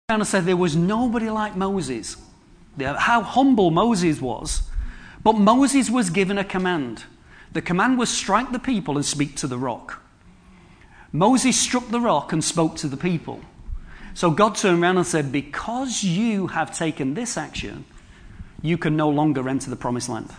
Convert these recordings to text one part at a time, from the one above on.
And I said there was nobody like Moses. How humble Moses was. But Moses was given a command. The command was strike the people and speak to the rock. Moses struck the rock and spoke to the people. So God turned around and said, because you have taken this action, you can no longer enter the promised land.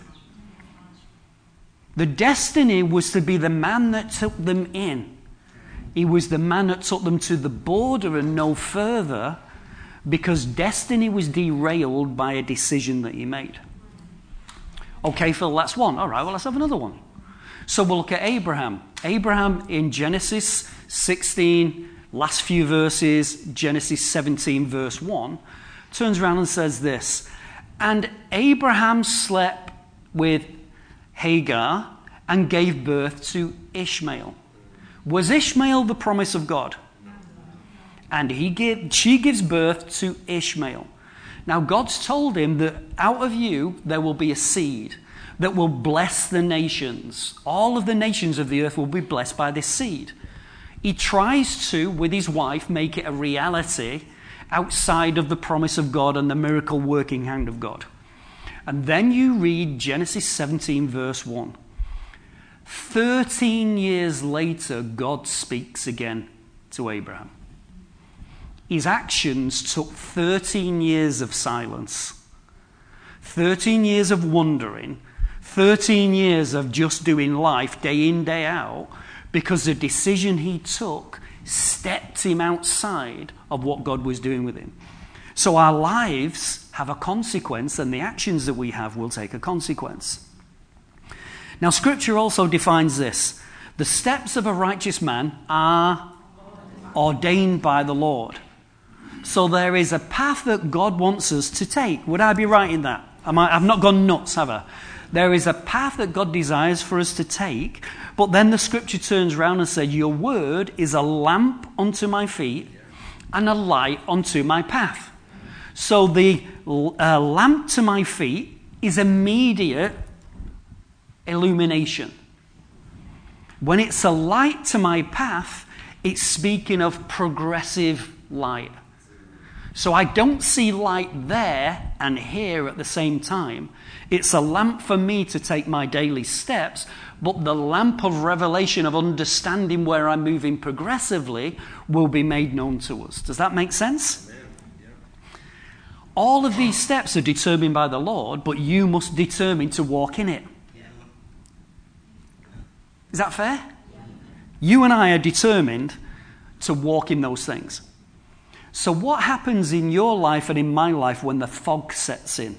The destiny was to be the man that took them in. He was the man that took them to the border and no further, because destiny was derailed by a decision that he made. Okay, Phil, that's one. All right, well, let's have another one. So we'll look at Abraham. Abraham in Genesis 16, last few verses, Genesis 17, verse 1, turns around and says this. And Abraham slept with Hagar and gave birth to Ishmael. Was Ishmael the promise of God? And she gives birth to Ishmael. Now God's told him that out of you there will be a seed that will bless the nations. All of the nations of the earth will be blessed by this seed. He tries to, with his wife, make it a reality outside of the promise of God and the miracle working hand of God. And then you read Genesis 17 verse 1. 13 years later, God speaks again to Abraham. His actions took 13 years of silence, 13 years of wondering, 13 years of just doing life day in, day out, because the decision he took stepped him outside of what God was doing with him. So our lives have a consequence, and the actions that we have will take a consequence. Now, Scripture also defines this. The steps of a righteous man are ordained by the Lord. So there is a path that God wants us to take. Would I be right in that? I've not gone nuts, have I? There is a path that God desires for us to take, but then the Scripture turns around and says, your word is a lamp unto my feet and a light unto my path. So the lamp to my feet is immediate illumination. When it's a light to my path, it's speaking of progressive light. So I don't see light there and here at the same time. It's a lamp for me to take my daily steps, but the lamp of revelation, of understanding where I'm moving progressively, will be made known to us. Does that make sense? All of these steps are determined by the Lord, but you must determine to walk in it. Is that fair? You and I are determined to walk in those things. So what happens in your life and in my life when the fog sets in?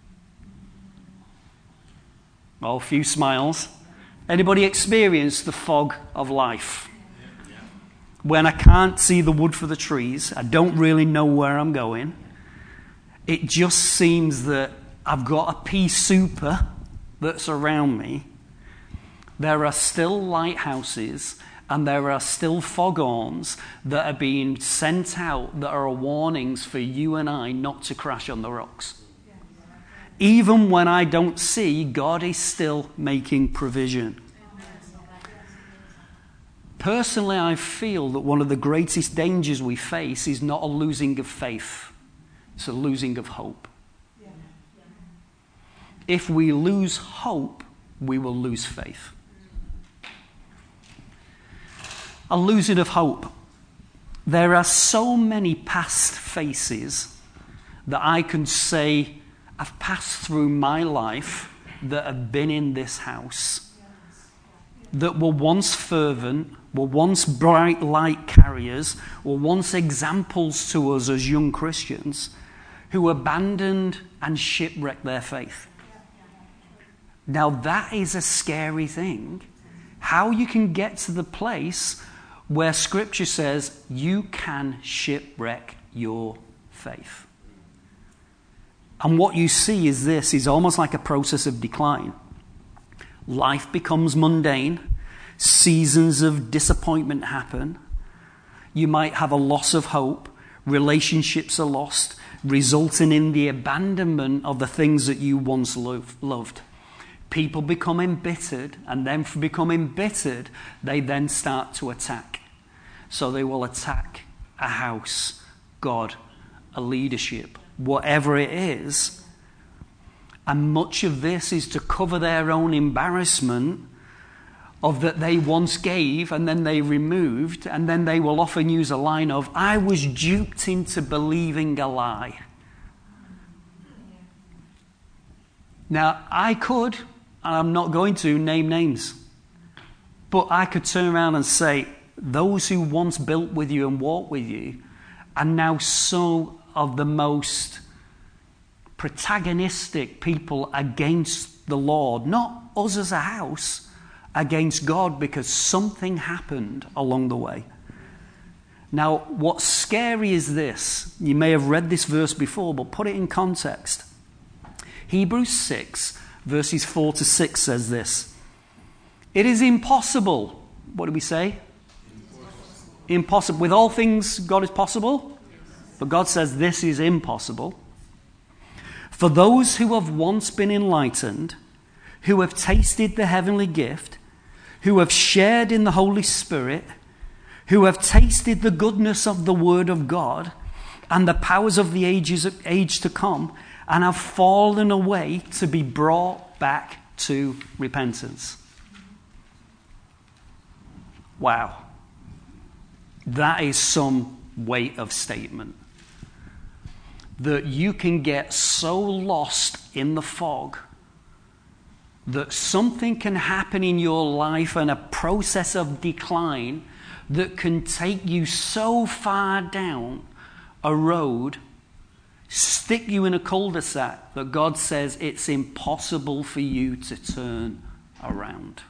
Oh, a few smiles. Anybody experience the fog of life? When I can't see the wood for the trees, I don't really know where I'm going. It just seems that I've got a pea super that's around me. There are still lighthouses and there are still foghorns that are being sent out that are warnings for you and I not to crash on the rocks. Even when I don't see, God is still making provision. Personally, I feel that one of the greatest dangers we face is not a losing of faith. It's a losing of hope. If we lose hope, we will lose faith. A losing of hope. There are so many past faces that I can say I've passed through my life that have been in this house, that were once fervent, were once bright light carriers, were once examples to us as young Christians, who abandoned and shipwrecked their faith. Now that is a scary thing. How you can get to the place where Scripture says you can shipwreck your faith. And what you see is this, is almost like a process of decline. Life becomes mundane. Seasons of disappointment happen. You might have a loss of hope. Relationships are lost, resulting in the abandonment of the things that you once loved. People become embittered, and then from becoming embittered, they then start to attack. So they will attack a house, God, a leadership, whatever it is. And much of this is to cover their own embarrassment of that they once gave and then they removed, and then they will often use a line of, I was duped into believing a lie. Now, I could, and I'm not going to, name names, but I could turn around and say, those who once built with you and walked with you are now so of the most protagonistic people against the Lord, not us as a house, against God, because something happened along the way. Now, what's scary is this. You may have read this verse before, but put it in context. Hebrews 6, verses 4 to 6 says this. It is impossible. What do we say? Impossible. With all things, God is possible. But God says this is impossible. For those who have once been enlightened, who have tasted the heavenly gift, who have shared in the Holy Spirit, who have tasted the goodness of the Word of God and the powers of the age to come, and have fallen away to be brought back to repentance. Wow. That is some weight of statement. That you can get so lost in the fog that something can happen in your life and a process of decline that can take you so far down a road, stick you in a cul-de-sac, that God says it's impossible for you to turn around.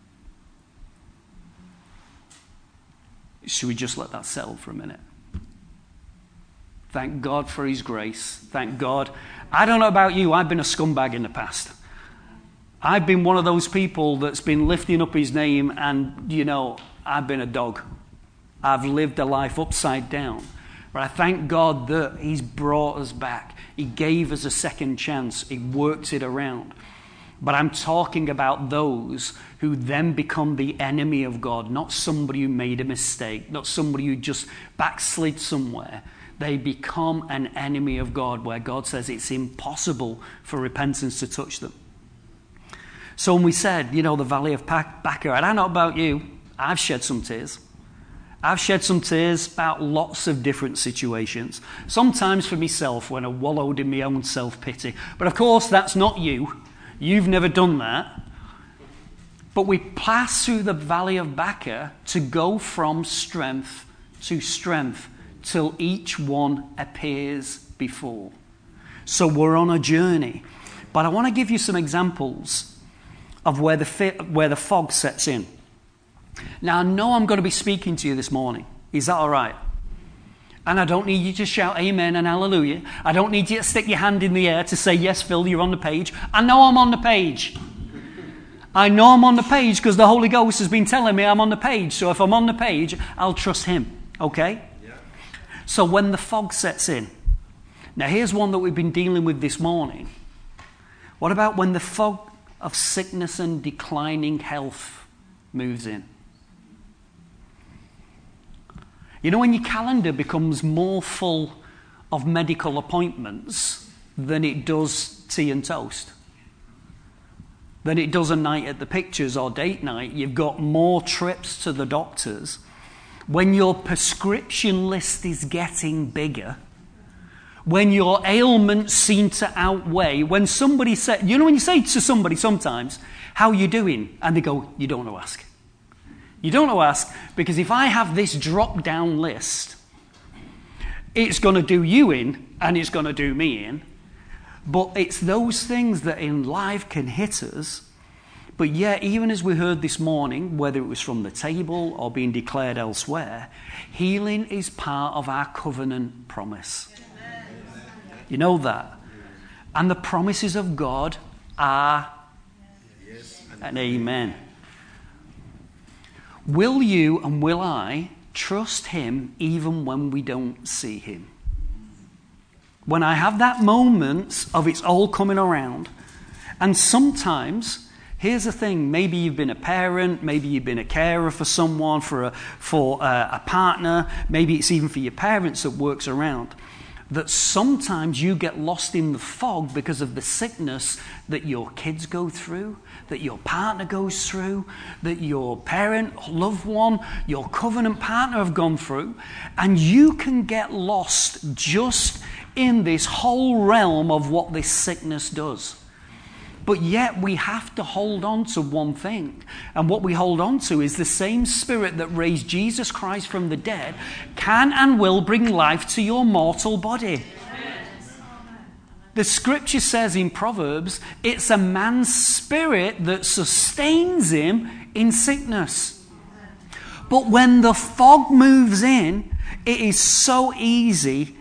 Should we just let that settle for a minute? Thank God for His grace. Thank God. I don't know about you, I've been a scumbag in the past. I've been one of those people that's been lifting up His name, and, I've been a dog. I've lived a life upside down. But I thank God that He's brought us back. He gave us a second chance. He worked it around. But I'm talking about those who then become the enemy of God, not somebody who made a mistake, not somebody who just backslid somewhere. They become an enemy of God, where God says it's impossible for repentance to touch them. So when we said, the Valley of Baca, and I don't know about you, I've shed some tears. I've shed some tears about lots of different situations. Sometimes for myself, when I wallowed in my own self-pity. But of course, that's not you. You've never done that. But we pass through the Valley of Baca to go from strength to strength till each one appears before. So we're on a journey. But I want to give you some examples of where the fog sets in. Now, I know I'm going to be speaking to you this morning. Is that all right? And I don't need you to shout amen and hallelujah. I don't need you to stick your hand in the air to say, yes, Phil, you're on the page. I know I'm on the page. I know I'm on the page because the Holy Ghost has been telling me I'm on the page. So if I'm on the page, I'll trust Him. Okay? Yeah. So when the fog sets in. Now, here's one that we've been dealing with this morning. What about when the fog of sickness and declining health moves in? When your calendar becomes more full of medical appointments than it does tea and toast, than it does a night at the pictures or date night, you've got more trips to the doctors. When your prescription list is getting bigger, when your ailments seem to outweigh, when somebody says, when you say to somebody sometimes, how are you doing? And they go, you don't know to ask. You don't know to ask, because if I have this drop-down list, it's going to do you in and it's going to do me in. But it's those things that in life can hit us. But yet, even as we heard this morning, whether it was from the table or being declared elsewhere, healing is part of our covenant promise. You know that? And the promises of God are yes and amen. Will you and will I trust Him even when we don't see Him? When I have that moment of it's all coming around, and sometimes, here's the thing, maybe you've been a parent, maybe you've been a carer for someone, for a partner, maybe it's even for your parents that works around. that sometimes you get lost in the fog because of the sickness that your kids go through, that your partner goes through, that your parent, loved one, your covenant partner have gone through, and you can get lost just in this whole realm of what this sickness does. But yet we have to hold on to one thing. And what we hold on to is the same Spirit that raised Jesus Christ from the dead can and will bring life to your mortal body. The scripture says in Proverbs, it's a man's spirit that sustains him in sickness. But when the fog moves in, it is so easy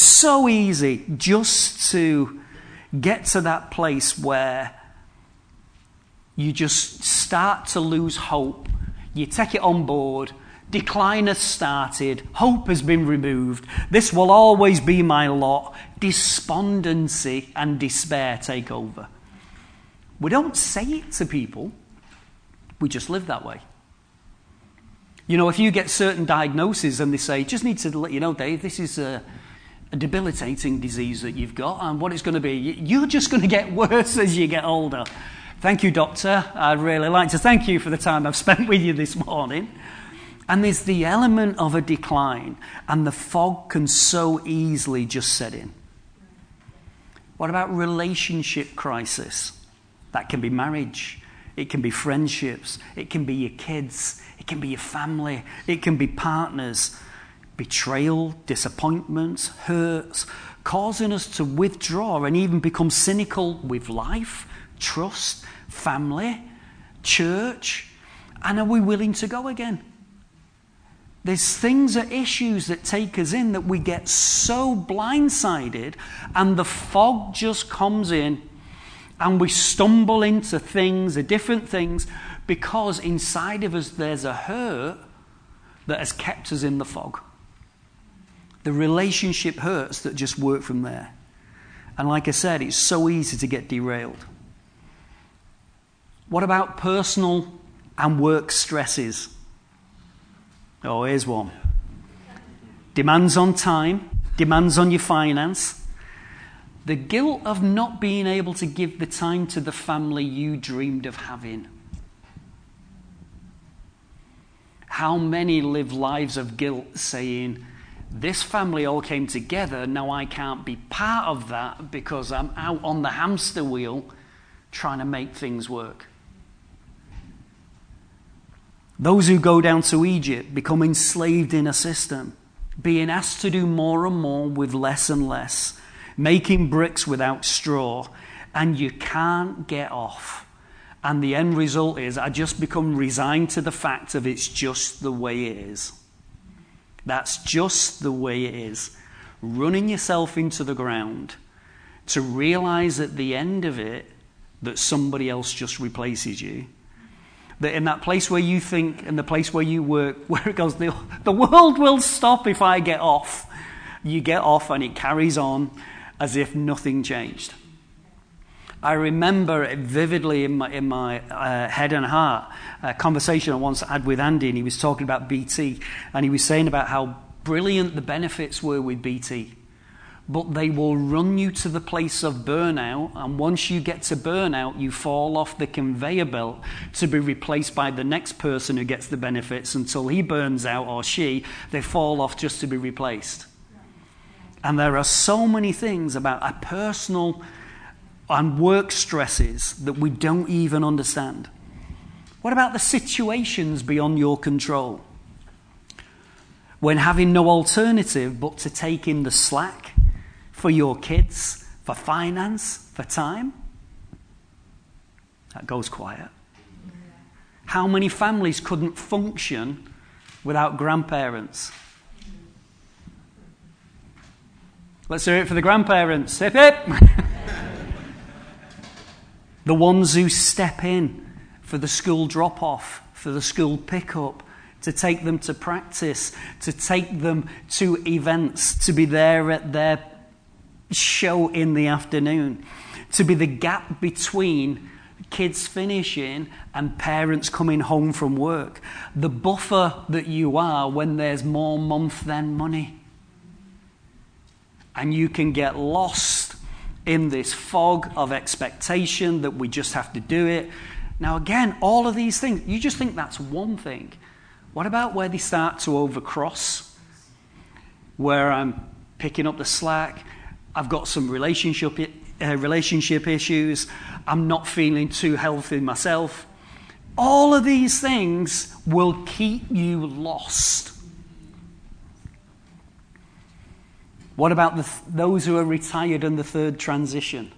just to get to that place where you just start to lose hope. You take it on board. Decline has started. Hope has been removed. This will always be my lot. Despondency and despair take over. We don't say it to people. We just live that way. You know, if you get certain diagnoses and they say, just need to let you know, Dave, this is a debilitating disease that you've got, and what it's going to be, you're just going to get worse as you get older. Thank you, doctor. I'd really like to thank you for the time I've spent with you this morning. And there's the element of a decline, and the fog can so easily just set in. What about relationship crisis? That can be marriage. It can be friendships. It can be your kids. It can be your family. It can be partners. Betrayal, disappointments, hurts, causing us to withdraw and even become cynical with life, trust, family, church. And are we willing to go again? There's things or issues that take us in that we get so blindsided, and the fog just comes in and we stumble into things, different things, because inside of us there's a hurt that has kept us in the fog. The relationship hurts that just work from there. And like I said, it's so easy to get derailed. What about personal and work stresses? Oh, here's one. Demands on time, demands on your finance. The guilt of not being able to give the time to the family you dreamed of having. How many live lives of guilt saying, this family all came together, now I can't be part of that because I'm out on the hamster wheel trying to make things work. Those who go down to Egypt become enslaved in a system, being asked to do more and more with less and less, making bricks without straw, and you can't get off. And the end result is I just become resigned to the fact of it's just the way it is. That's just the way it is. Running yourself into the ground to realize at the end of it that somebody else just replaces you. That in that place where you think, in the place where you work, where it goes, the world will stop if I get off. You get off and it carries on as if nothing changed. I remember it vividly in my head and heart, a conversation I once had with Andy, and he was talking about BT, and he was saying about how brilliant the benefits were with BT. But they will run you to the place of burnout, and once you get to burnout, you fall off the conveyor belt to be replaced by the next person who gets the benefits until he burns out, or she, they fall off just to be replaced. And there are so many things about a personal and work stresses that we don't even understand. What about the situations beyond your control? When having no alternative but to take in the slack for your kids, for finance, for time? That goes quiet. How many families couldn't function without grandparents? Let's hear it for the grandparents. Hip hip! The ones who step in for the school drop-off, for the school pick-up, to take them to practice, to take them to events, to be there at their show in the afternoon, to be the gap between kids finishing and parents coming home from work, the buffer that you are when there's more month than money. And you can get lost in this fog of expectation that we just have to do it. Now again, all of these things, you just think that's one thing. What about where they start to overcross? Where I'm picking up the slack, I've got some relationship issues, I'm not feeling too healthy myself. All of these things will keep you lost. What about those who are retired in the third transition?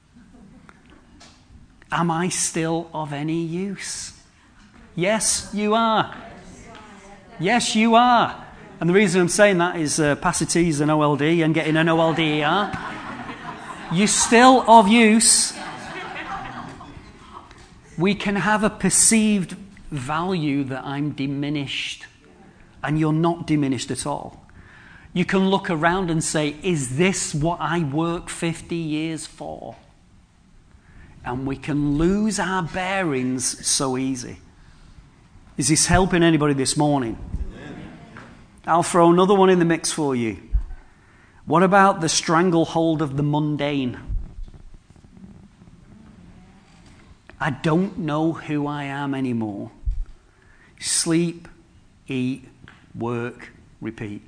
Am I still of any use? Yes, you are. Yes, you are. And the reason I'm saying that is Pastor T's an OLD and getting an OLDER. You're still of use. We can have a perceived value that I'm diminished, and you're not diminished at all. You can look around and say, is this what I worked 50 years for? And we can lose our bearings so easy. Is this helping anybody this morning? I'll throw another one in the mix for you. What about the stranglehold of the mundane? I don't know who I am anymore. Sleep, eat, work, repeat.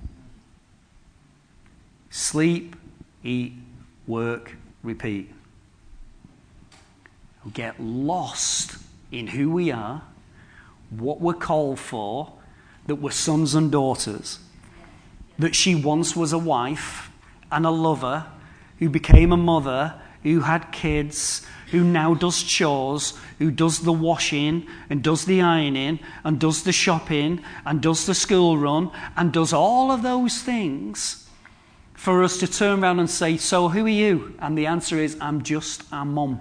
Sleep, eat, work, repeat. We get lost in who we are, what we're called for, that we're sons and daughters, that she once was a wife and a lover, who became a mother, who had kids, who now does chores, who does the washing and does the ironing and does the shopping and does the school run and does all of those things for us to turn around and say, so who are you? And the answer is, I'm just a mum.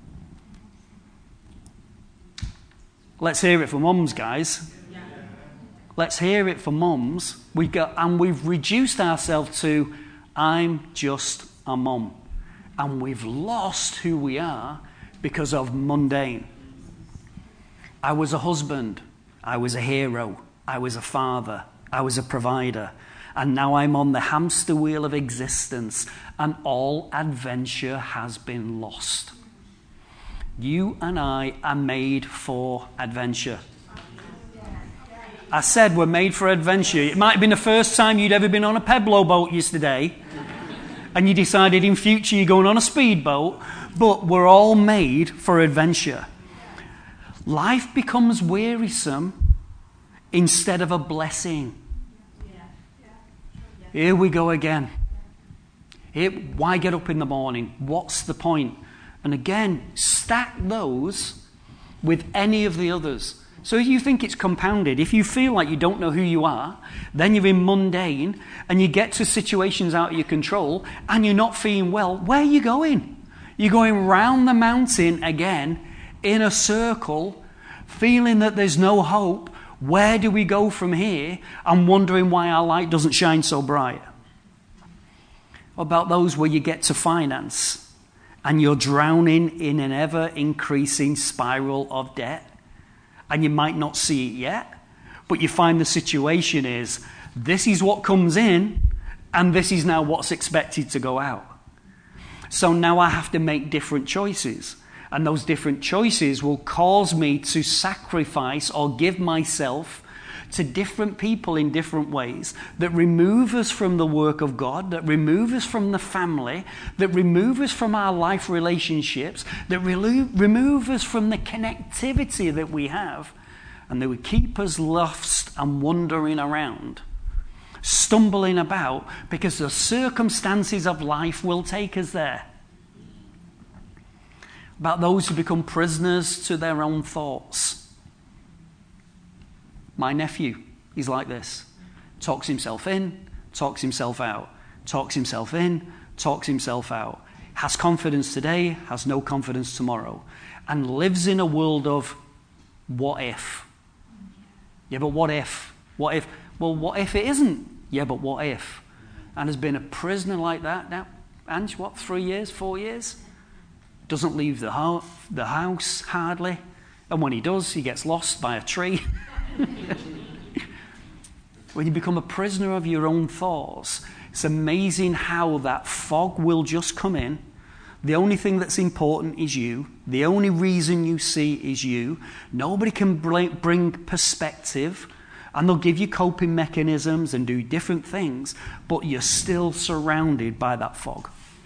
Let's hear it for mums, guys. Let's hear it for mums. We've reduced ourselves to, I'm just a mum. And we've lost who we are because of mundane. I was a husband. I was a hero. I was a father. I was a provider. And now I'm on the hamster wheel of existence, and all adventure has been lost. You and I are made for adventure. I said we're made for adventure. It might have been the first time you'd ever been on a Pebble boat yesterday, and you decided in future you're going on a speedboat, but we're all made for adventure. Life becomes wearisome instead of a blessing. Here we go again. Why get up in the morning? What's the point? And again, stack those with any of the others. So if you think it's compounded, if you feel like you don't know who you are, then you're in mundane and you get to situations out of your control and you're not feeling well, where are you going? You're going round the mountain again in a circle, feeling that there's no hope. Where do we go from here? I'm wondering why our light doesn't shine so bright. What about those where you get to finance and you're drowning in an ever-increasing spiral of debt? And you might not see it yet, but you find the situation is, this is what comes in, and this is now what's expected to go out. So now I have to make different choices. And those different choices will cause me to sacrifice or give myself to different people in different ways that remove us from the work of God, that remove us from the family, that remove us from our life relationships, that remove us from the connectivity that we have, and that would keep us lost and wandering around, stumbling about, because the circumstances of life will take us there. About those who become prisoners to their own thoughts. My nephew, he's like this. Talks himself in, talks himself out. Talks himself in, talks himself out. Has confidence today, has no confidence tomorrow. And lives in a world of what if? Yeah, but what if? What if? Well, what if it isn't? Yeah, but what if? And has been a prisoner like that now, Ange, 3 years, 4 years? Doesn't leave the house hardly, and when he does, he gets lost by a tree. when you become a prisoner of your own thoughts, it's amazing how that fog will just come in. The only thing that's important is you. The only reason you see is you. Nobody can bring perspective, and they'll give you coping mechanisms and do different things, but you're still surrounded by that fog.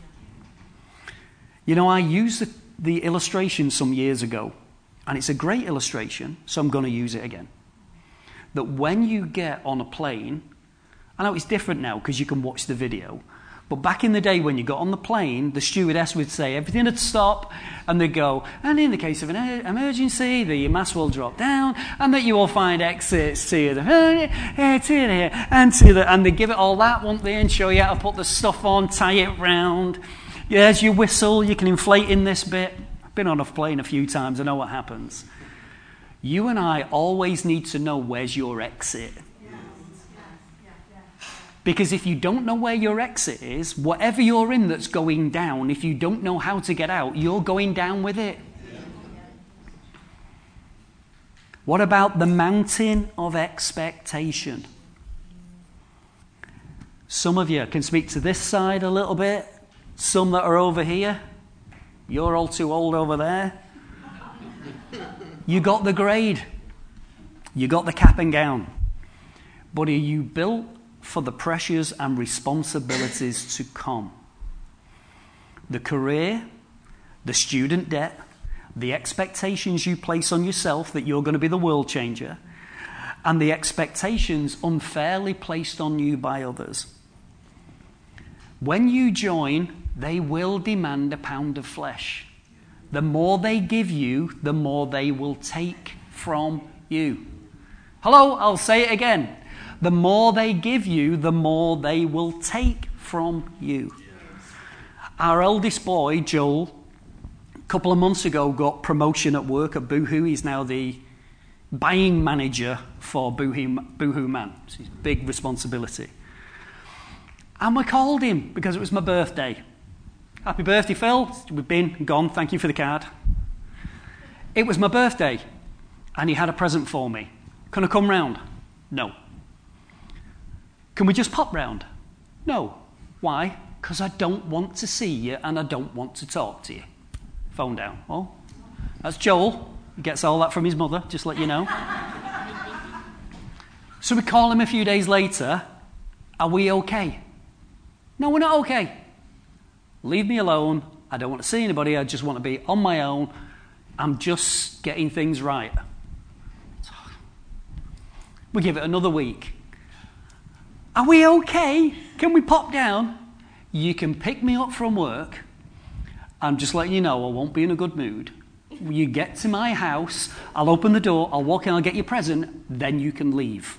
You know, I used the illustration some years ago, and it's a great illustration, so I'm going to use it again. That when you get on a plane, I know it's different now because you can watch the video, but back in the day when you got on the plane, the stewardess would say everything would stop, and they'd go, and in the case of an emergency, the mask will drop down, and that you will find exits to the and they give it all that, won't they, and show you how to put the stuff on, tie it round. Yeah, as you whistle, you can inflate in this bit. I've been on a plane a few times, I know what happens. You and I always need to know where's your exit. Because if you don't know where your exit is, whatever you're in that's going down, if you don't know how to get out, you're going down with it. What about the mountain of expectation? Some of you can speak to this side a little bit. Some that are over here. You're all too old over there. You got the grade. You got the cap and gown. But are you built for the pressures and responsibilities to come? The career, the student debt, the expectations you place on yourself that you're going to be the world changer, and the expectations unfairly placed on you by others. When you join, they will demand a pound of flesh. The more they give you, the more they will take from you. Hello, I'll say it again. The more they give you, the more they will take from you. Our eldest boy, Joel, a couple of months ago got promotion at work at Boohoo. He's now the buying manager for Boohoo Man. It's his big responsibility. And we called him because it was my birthday. Happy birthday, Phil. We've been and gone. Thank you for the card. It was my birthday, and he had a present for me. Can I come round? No. Can we just pop round? No. Why? Because I don't want to see you and I don't want to talk to you. Phone down. Oh, that's Joel. He gets all that from his mother, just to let you know. So we call him a few days later. Are we okay? No, we're not okay. Leave me alone. I don't want to see anybody. I just want to be on my own. I'm just getting things right. We give it another week. Are we okay? Can we pop down? You can pick me up from work. I'm just letting you know I won't be in a good mood. You get to my house, I'll open the door, I'll walk in, I'll get your present, then you can leave.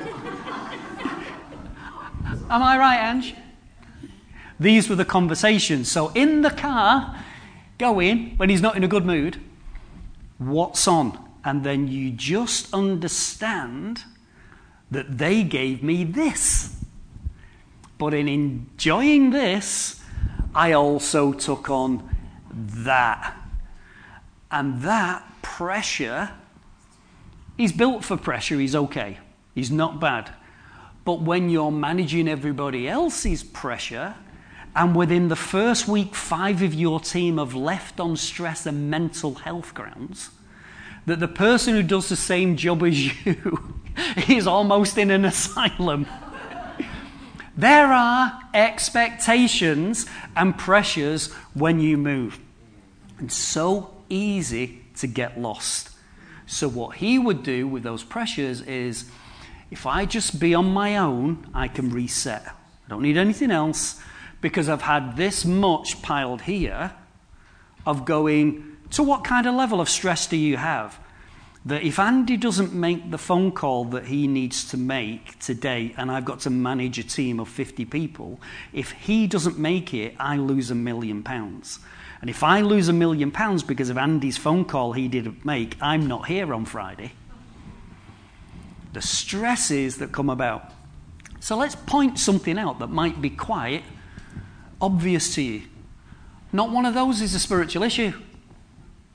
Am I right, Ange? These were the conversations. So in the car, going, when he's not in a good mood, what's on? And then you just understand that they gave me this. But in enjoying this, I also took on that. And that pressure, he's built for pressure, he's okay. He's not bad. But when you're managing everybody else's pressure, and within the first week, 5 of your team have left on stress and mental health grounds, that the person who does the same job as you is almost in an asylum. There are expectations and pressures when you move. And so easy to get lost. So what he would do with those pressures is, if I just be on my own, I can reset. I don't need anything else, because I've had this much piled here of going, to what kind of level of stress do you have? That if Andy doesn't make the phone call that he needs to make today, and I've got to manage a team of 50 people, if he doesn't make it, I lose £1 million. And if I lose £1 million because of Andy's phone call he didn't make, I'm not here on Friday. The stresses that come about. So let's point something out that might be quite obvious to you. Not one of those is a spiritual issue.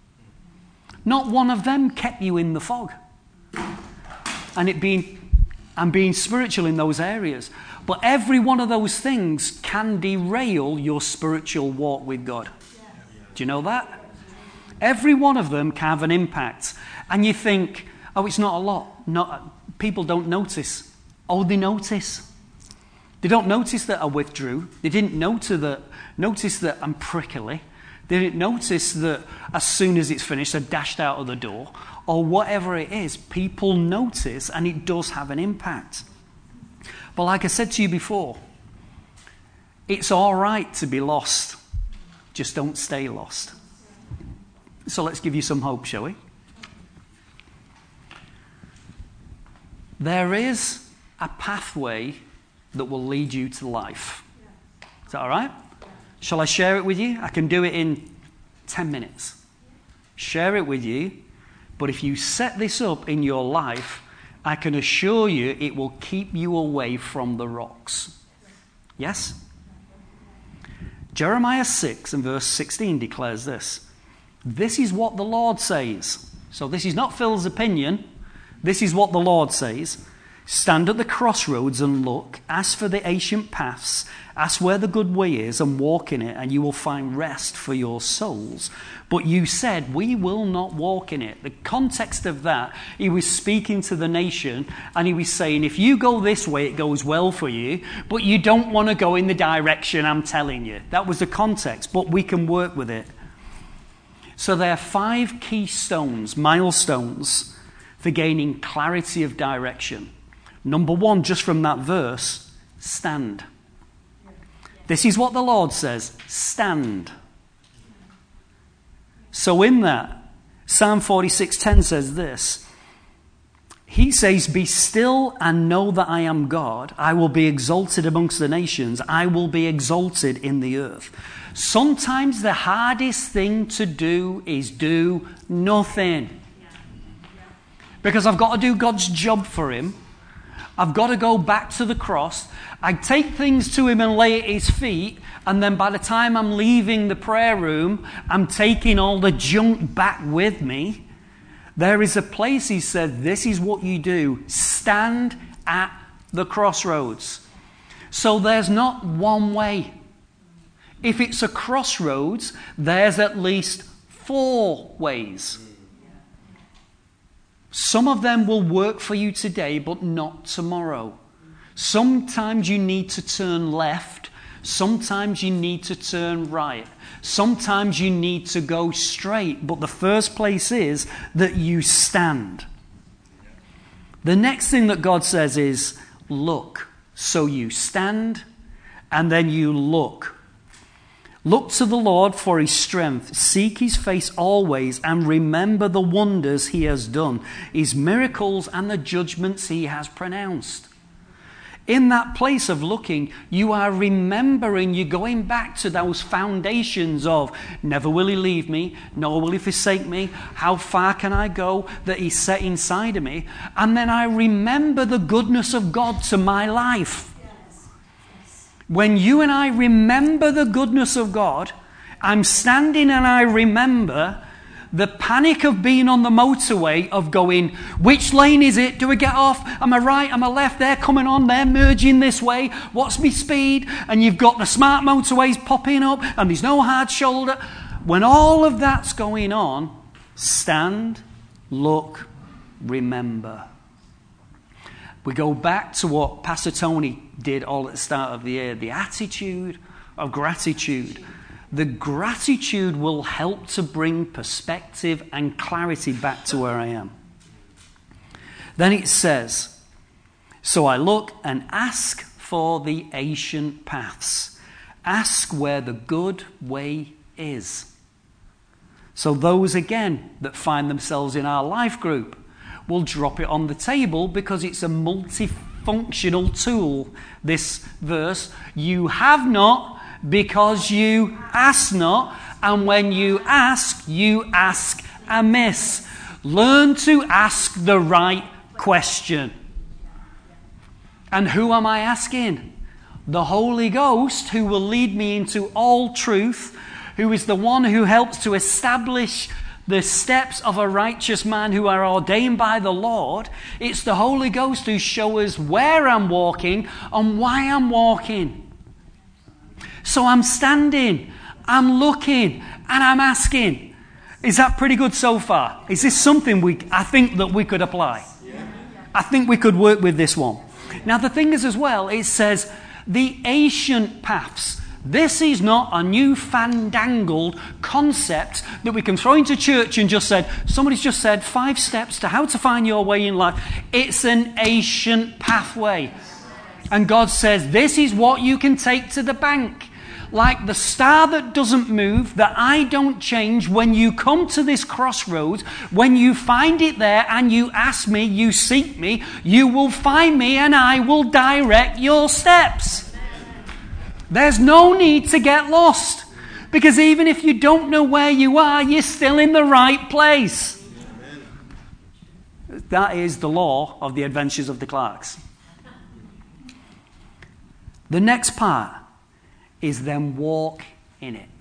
Not one of them kept you in the fog. And it being and being spiritual in those areas. But every one of those things can derail your spiritual walk with God. Do you know that? Every one of them can have an impact. And you think, oh, it's not a lot. People don't notice. Oh, they notice. They don't notice that I withdrew. They didn't notice that I'm prickly. They didn't notice that as soon as it's finished, I dashed out of the door. Or whatever it is, people notice, and it does have an impact. But like I said to you before, it's all right to be lost. Just don't stay lost. So let's give you some hope, shall we? There is a pathway that will lead you to life. Is that all right? Shall I share it with you? I can do it in 10 minutes. Share it with you. But if you set this up in your life, I can assure you it will keep you away from the rocks. Yes? Jeremiah 6 and verse 16 declares this. This is what the Lord says. So this is not Phil's opinion. This is what the Lord says. Stand at the crossroads and look. Ask for the ancient paths. Ask where the good way is and walk in it, and you will find rest for your souls. But you said, we will not walk in it. The context of that, he was speaking to the nation, and he was saying, if you go this way, it goes well for you, but you don't want to go in the direction I'm telling you. That was the context, but we can work with it. So there are 5 keystones, milestones, for gaining clarity of direction. Number 1, just from that verse, stand. This is what the Lord says, stand. So in that, Psalm 46:10 says this. He says, be still and know that I am God. I will be exalted amongst the nations. I will be exalted in the earth. Sometimes the hardest thing to do is do nothing. Because I've got to do God's job for him. I've got to go back to the cross. I take things to him and lay at his feet. And then by the time I'm leaving the prayer room, I'm taking all the junk back with me. There is a place, he said, this is what you do. Stand at the crossroads. So there's not one way. If it's a crossroads, there's at least 4 ways. Some of them will work for you today, but not tomorrow. Sometimes you need to turn left. Sometimes you need to turn right. Sometimes you need to go straight. But the first place is that you stand. The next thing that God says is, look. So you stand and then you look. Look to the Lord for his strength. Seek his face always and remember the wonders he has done, his miracles and the judgments he has pronounced. In that place of looking, you are remembering, you're going back to those foundations of never will he leave me, nor will he forsake me, how far can I go that he set inside of me. And then I remember the goodness of God to my life. When you and I remember the goodness of God, I'm standing and I remember the panic of being on the motorway of going, which lane is it? Do we get off? Am I right? Am I left? They're coming on. They're merging this way. What's my speed? And you've got the smart motorways popping up and there's no hard shoulder. When all of that's going on, stand, look, remember. We go back to what Pastor Tony did all at the start of the year, the attitude of gratitude. The gratitude will help to bring perspective and clarity back to where I am. Then it says, so I look and ask for the ancient paths. Ask where the good way is. So those, again, that find themselves in our life group will drop it on the table because it's a multifunctional tool. This verse, you have not because you ask not, and when you ask amiss. Learn to ask the right question. And who am I asking? The Holy Ghost, who will lead me into all truth, who is the one who helps to establish the steps of a righteous man who are ordained by the Lord. It's the Holy Ghost who shows us where I'm walking and why I'm walking. So I'm standing, I'm looking, and I'm asking. Is that pretty good so far? Is this something I think that we could apply? I think we could work with this one. Now the thing is as well, it says the ancient paths. This is not a new fandangled concept that we can throw into church and somebody's just said 5 steps to how to find your way in life. It's an ancient pathway. And God says this is what you can take to the bank. Like the star that doesn't move, that I don't change. When you come to this crossroads, when you find it there and you ask me, you seek me, you will find me and I will direct your steps. There's no need to get lost, because even if you don't know where you are, you're still in the right place. That is the law of the Adventures of the Clarks. The next part is then walk in it.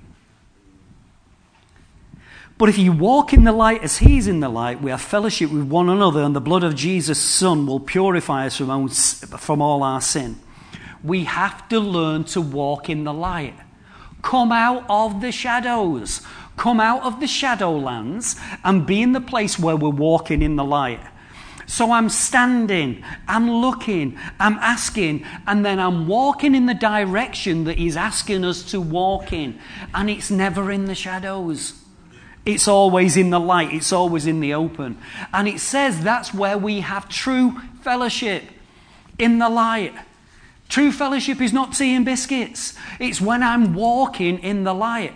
But if you walk in the light as he's in the light, we have fellowship with one another, and the blood of Jesus' Son will purify us from all our sin. We have to learn to walk in the light. Come out of the shadows. Come out of the shadowlands and be in the place where we're walking in the light. So I'm standing, I'm looking, I'm asking, and then I'm walking in the direction that he's asking us to walk in. And it's never in the shadows. It's always in the light. It's always in the open. And it says that's where we have true fellowship, in the light. True fellowship is not tea and biscuits. It's when I'm walking in the light.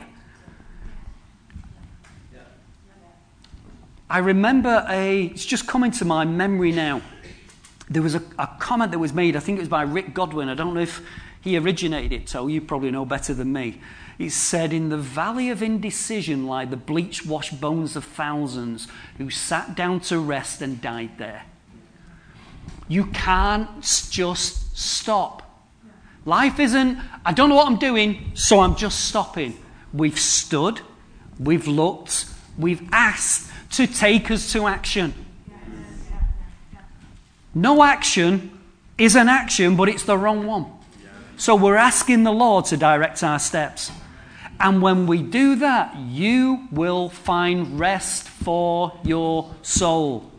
I remember it's just coming to my memory now. There was a comment that was made, I think it was by Rick Godwin. I don't know if he originated it, so you probably know better than me. It said, in the valley of indecision lie the bleach-washed bones of thousands who sat down to rest and died there. You can't just stop. Life isn't, I don't know what I'm doing, so I'm just stopping. We've stood, we've looked, we've asked to take us to action. No action is an action, but it's the wrong one. So we're asking the Lord to direct our steps. And when we do that, you will find rest for your soul.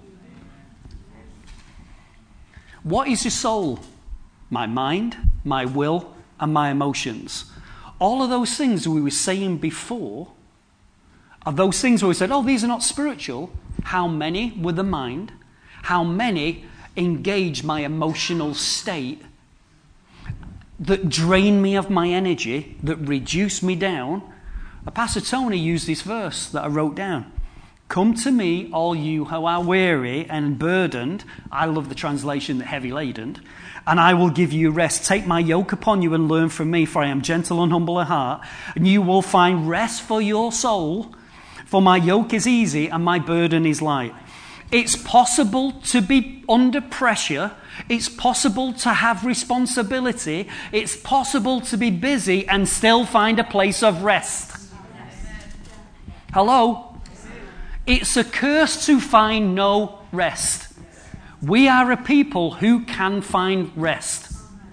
What is your soul? My mind, my will, and my emotions. All of those things we were saying before are those things where we said, oh, these are not spiritual. How many were the mind? How many engage my emotional state that drain me of my energy, that reduce me down? Pastor Tony used this verse that I wrote down. Come to me, all you who are weary and burdened. I love the translation, heavy laden. And I will give you rest. Take my yoke upon you and learn from me, for I am gentle and humble at heart. And you will find rest for your soul. For my yoke is easy and my burden is light. It's possible to be under pressure. It's possible to have responsibility. It's possible to be busy and still find a place of rest. Hello? It's a curse to find no rest. We are a people who can find rest.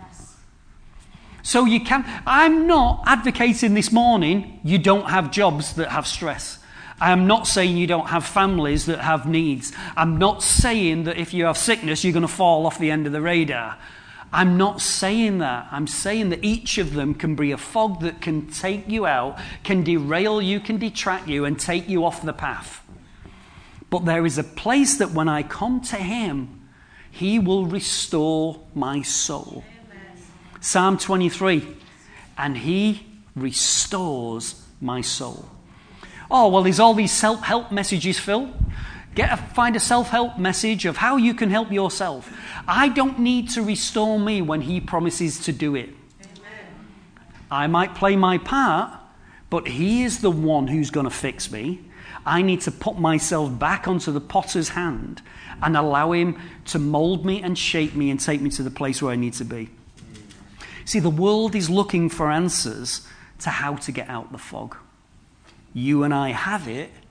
So you can. I'm not advocating this morning you don't have jobs that have stress. I am not saying you don't have families that have needs. I'm not saying that if you have sickness, you're going to fall off the end of the radar. I'm not saying that. I'm saying that each of them can be a fog that can take you out, can derail you, can detract you, and take you off the path. But there is a place that when I come to him, he will restore my soul. Amen. Psalm 23, and he restores my soul. Oh, well, there's all these self-help messages, Phil. Find a self-help message of how you can help yourself. I don't need to restore me when he promises to do it. Amen. I might play my part, but he is the one who's going to fix me. I need to put myself back onto the potter's hand and allow him to mold me and shape me and take me to the place where I need to be. See, the world is looking for answers to how to get out the fog. You and I have it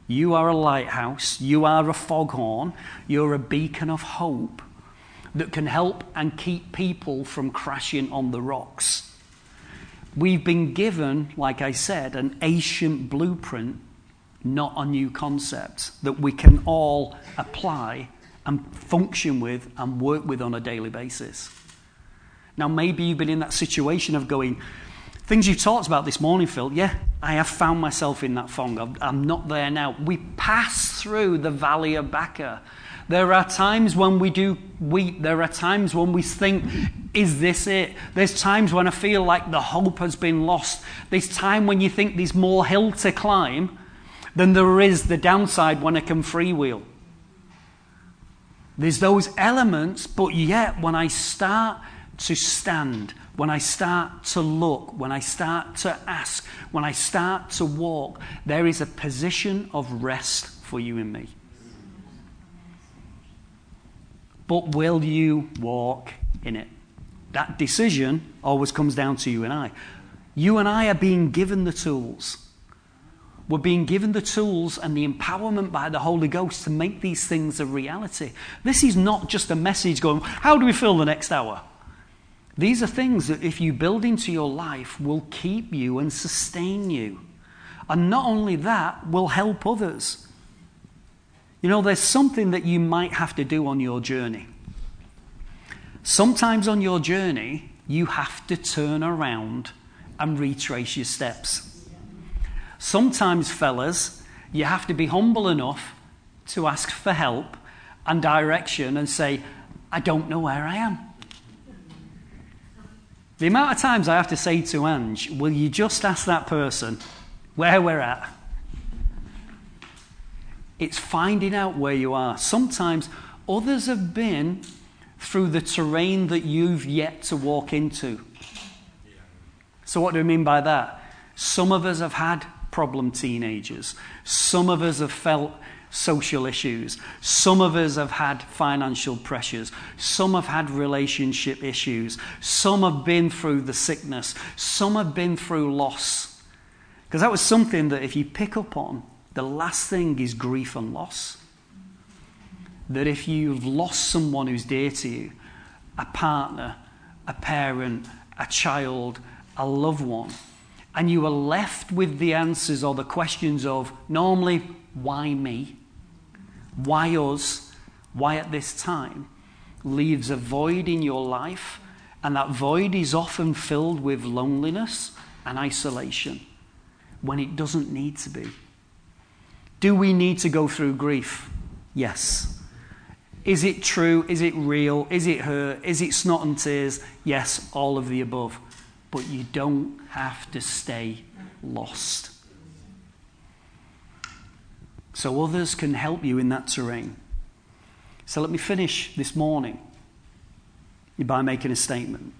You are a lighthouse. You are a foghorn. You're a beacon of hope that can help and keep people from crashing on the rocks. We've been given, like I said, an ancient blueprint, not a new concept, that we can all apply and function with and work with on a daily basis. Now, maybe you've been in that situation of going, things you've talked about this morning, Phil, yeah, I have found myself in that fog. I'm not there now. We pass through the valley of Baca. There are times when we do weep. There are times when we think, is this it? There's times when I feel like the hope has been lost. There's time when you think there's more hill to climb than there is the downside when I can freewheel. There's those elements, but yet when I start to stand, when I start to look, when I start to ask, when I start to walk, there is a position of rest for you and me. But will you walk in it? That decision always comes down to you and I. You and I are being given the tools. We're being given the tools and the empowerment by the Holy Ghost to make these things a reality. This is not just a message going, how do we fill the next hour? These are things that if you build into your life will keep you and sustain you. And not only that, will help others. You know, there's something that you might have to do on your journey. Sometimes on your journey, you have to turn around and retrace your steps. Sometimes, fellas, you have to be humble enough to ask for help and direction and say, I don't know where I am. The amount of times I have to say to Ange, will you just ask that person where we're at? It's finding out where you are. Sometimes others have been through the terrain that you've yet to walk into. So what do I mean by that? Some of us have had problem teenagers. Some of us have felt social issues. Some of us have had financial pressures. Some have had relationship issues. Some have been through the sickness. Some have been through loss. Because that was something that if you pick up on, the last thing is grief and loss. That if you've lost someone who's dear to you, a partner, a parent, a child, a loved one, and you are left with the answers or the questions of, normally, why me? Why us? Why at this time? Leaves a void in your life, and that void is often filled with loneliness and isolation when it doesn't need to be. Do we need to go through grief? Yes. Is it true? Is it real? Is it hurt? Is it snot and tears? Yes, all of the above. But you don't have to stay lost. So others can help you in that terrain. So let me finish this morning by making a statement.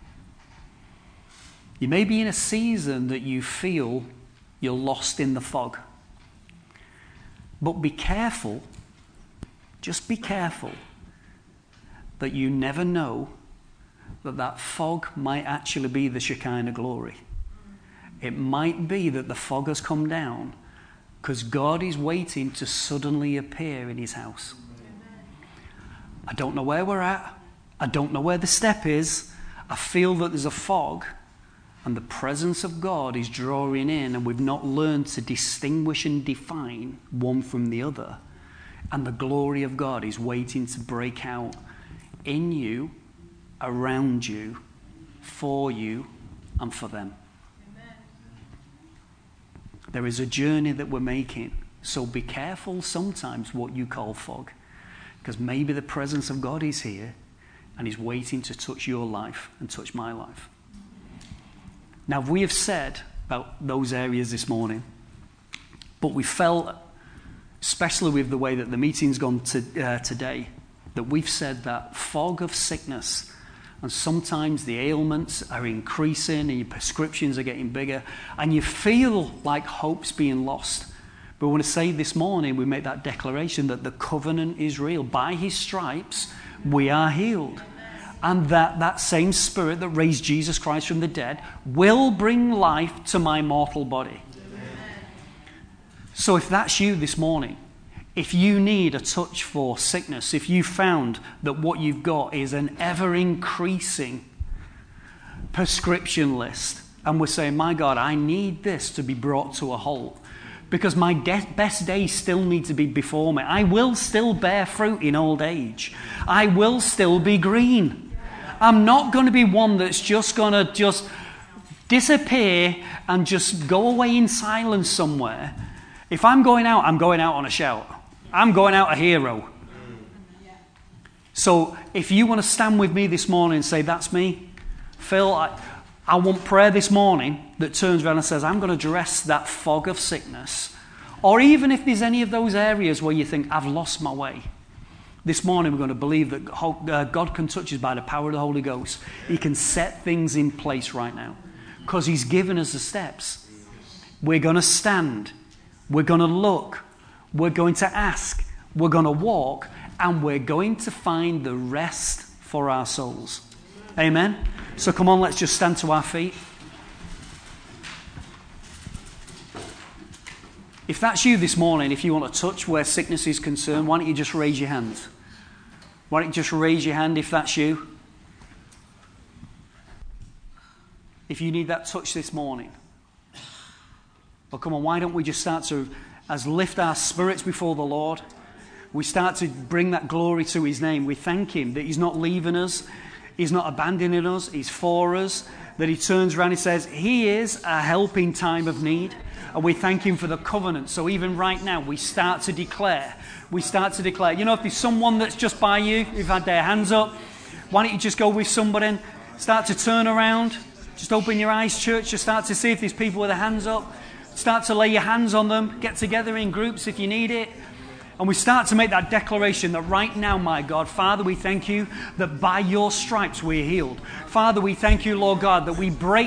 You may be in a season that you feel you're lost in the fog. But be careful, just be careful, that you never know that fog might actually be the Shekinah glory. It might be that the fog has come down because God is waiting to suddenly appear in his house. I don't know where we're at. I don't know where the step is. I feel that there's a fog and the presence of God is drawing in, and we've not learned to distinguish and define one from the other. And the glory of God is waiting to break out in you, around you, for you, and for them. Amen. There is a journey that we're making, so be careful sometimes what you call fog, because maybe the presence of God is here and he's waiting to touch your life and touch my life. Now, we have said about those areas this morning, but we felt, especially with the way that the meeting's gone today, that we've said that fog of sickness, and sometimes the ailments are increasing and your prescriptions are getting bigger, and you feel like hope's being lost. But we want to say this morning, we make that declaration that the covenant is real. By his stripes, we are healed. And that same Spirit that raised Jesus Christ from the dead will bring life to my mortal body. Amen. So if that's you this morning, if you need a touch for sickness, if you found that what you've got is an ever-increasing prescription list, and we're saying, my God, I need this to be brought to a halt, because my best days still need to be before me. I will still bear fruit in old age. I will still be green. I'm not going to be one that's just going to just disappear and just go away in silence somewhere. If I'm going out on a shout. I'm going out a hero. So if you want to stand with me this morning and say, that's me, Phil, I want prayer this morning that turns around and says, I'm going to address that fog of sickness. Or even if there's any of those areas where you think, I've lost my way. This morning we're going to believe that God can touch us by the power of the Holy Ghost. He can set things in place right now, because He's given us the steps. We're going to stand. We're going to look. We're going to ask. We're going to walk. And we're going to find the rest for our souls. Amen? So come on, let's just stand to our feet. If that's you this morning, if you want to touch where sickness is concerned, why don't you just raise your hand? Why don't you just raise your hand if that's you? If you need that touch this morning. Well, come on, why don't we just start to, as lift our spirits before the Lord, we start to bring that glory to His name. We thank Him that He's not leaving us. He's not abandoning us. He's for us. That He turns around and says, He is a help in time of need. And we thank Him for the covenant. So even right now, we start to declare. You know, if there's someone that's just by you, who've had their hands up, why don't you just go with somebody and start to turn around. Just open your eyes, church. Just start to see if there's people with their hands up. Start to lay your hands on them. Get together in groups if you need it. And we start to make that declaration that right now, my God, Father, we thank you that by your stripes we're healed. Father, we thank you, Lord God, that we break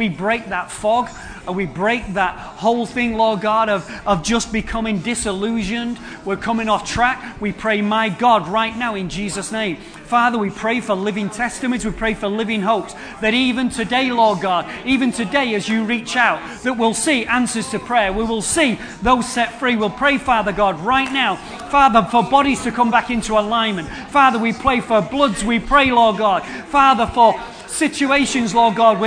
that fog, and we break that whole thing, Lord God, of just becoming disillusioned. We're coming off track. We pray, my God, right now in Jesus' name. Father, we pray for living testimonies. We pray for living hopes. That even today, Lord God, even today as you reach out, that we'll see answers to prayer. We will see those set free. We'll pray, Father God, right now, Father, for bodies to come back into alignment. Father, we pray for bloods. We pray, Lord God, Father, for situations, Lord God,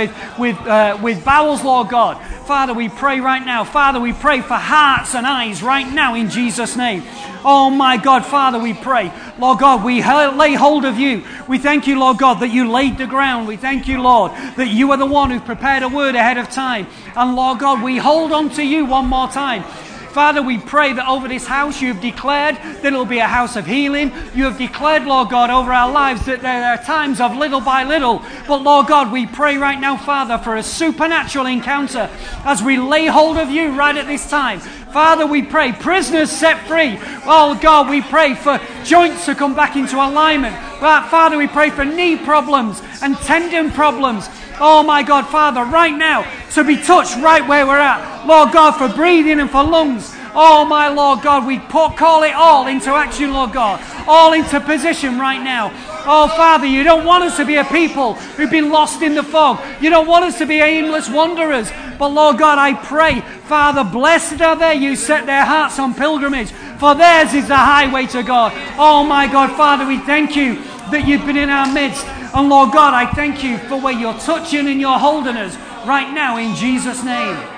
with bowels, Lord God. Father, we pray right now. Father, we pray for hearts and eyes right now in Jesus' name. Oh my God, Father, we pray. Lord God, we lay hold of you. We thank you, Lord God, that you laid the ground. We thank you, Lord, that you are the one who prepared a word ahead of time. And Lord God, we hold on to you one more time. Father, we pray that over this house you have declared that it will be a house of healing. You have declared, Lord God, over our lives that there are times of little by little. But Lord God, we pray right now, Father, for a supernatural encounter as we lay hold of you right at this time. Father, we pray prisoners set free. Oh God, we pray for joints to come back into alignment. Father, we pray for knee problems and tendon problems. Oh my God, Father, right now, to be touched right where we're at. Lord God, for breathing and for lungs. Oh my Lord God, we call it all into action, Lord God. All into position right now. Oh Father, you don't want us to be a people who've been lost in the fog. You don't want us to be aimless wanderers. But Lord God, I pray, Father, blessed are they who set their hearts on pilgrimage, for theirs is the highway to God. Oh my God, Father, we thank you that you've been in our midst. And Lord God, I thank you for where you're touching and you're holding us right now in Jesus' name.